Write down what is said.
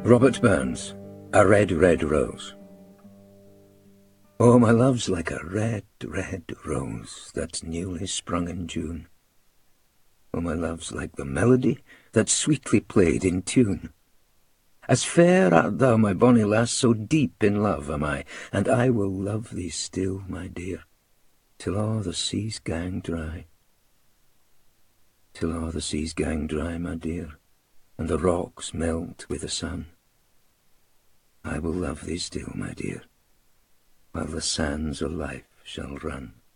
Robert Burns, A Red, Red Rose. Oh, my love's like a red, red rose that's newly sprung in June. Oh, my love's like the melody that's sweetly played in tune. As fair art thou, my bonny lass, so deep in love am I, and I will love thee still, my dear, till all the seas gang dry. Till all the seas gang dry, my dear, and the rocks melt with the sun. I will love thee still, my dear, while the sands of life shall run.